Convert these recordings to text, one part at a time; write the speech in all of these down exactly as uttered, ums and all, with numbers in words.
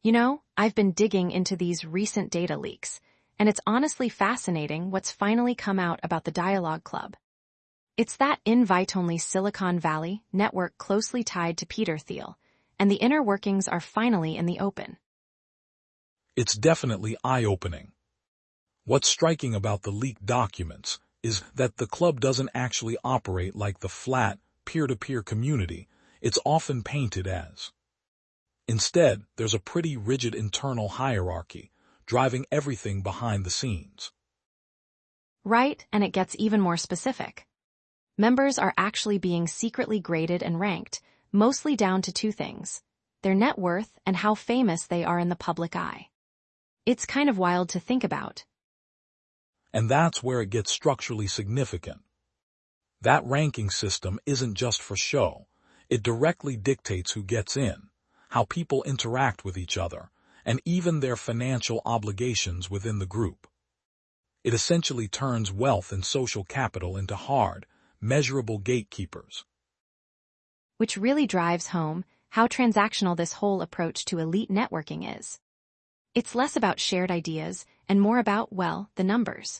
You know, I've been digging into these recent data leaks, and it's honestly fascinating what's finally come out about the Dialogue Club. It's that invite-only Silicon Valley network closely tied to Peter Thiel, and the inner workings are finally in the open. It's definitely eye-opening. What's striking about the leaked documents is that the club doesn't actually operate like the flat, peer-to-peer community it's often painted as. Instead, there's a pretty rigid internal hierarchy, driving everything behind the scenes. Right, and it gets even more specific. Members are actually being secretly graded and ranked, mostly down to two things: their net worth and how famous they are in the public eye. It's kind of wild to think about. And that's where it gets structurally significant. That ranking system isn't just for show. It directly dictates who gets in, how people interact with each other, and even their financial obligations within the group. It essentially turns wealth and social capital into hard, measurable gatekeepers. Which really drives home how transactional this whole approach to elite networking is. It's less about shared ideas and more about, well, the numbers.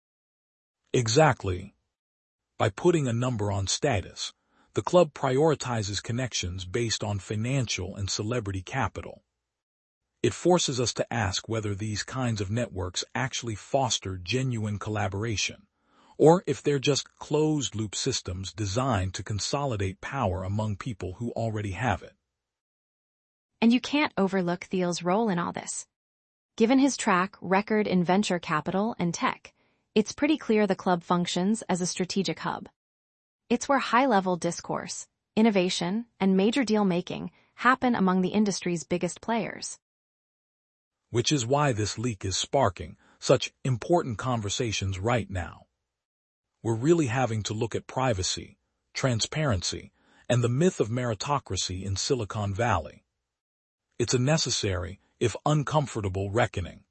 Exactly. By putting a number on status, the club prioritizes connections based on financial and celebrity capital. It forces us to ask whether these kinds of networks actually foster genuine collaboration, or if they're just closed-loop systems designed to consolidate power among people who already have it. And you can't overlook Thiel's role in all this. Given his track record in venture capital and tech, it's pretty clear the club functions as a strategic hub. It's where high-level discourse, innovation, and major deal-making happen among the industry's biggest players. Which is why this leak is sparking such important conversations right now. We're really having to look at privacy, transparency, and the myth of meritocracy in Silicon Valley. It's a necessary, if uncomfortable, reckoning.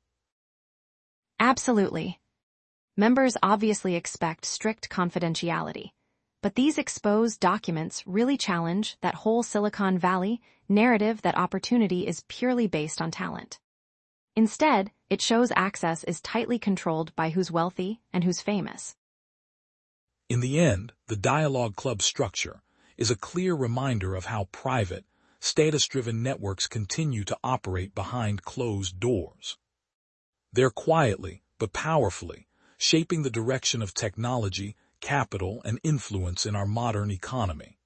Absolutely. Members obviously expect strict confidentiality, but these exposed documents really challenge that whole Silicon Valley narrative that opportunity is purely based on talent. Instead, it shows access is tightly controlled by who's wealthy and who's famous. In the end, the Dialogue Club structure is a clear reminder of how private, status-driven networks continue to operate behind closed doors. They're quietly, but powerfully, shaping the direction of technology, capital, and influence in our modern economy.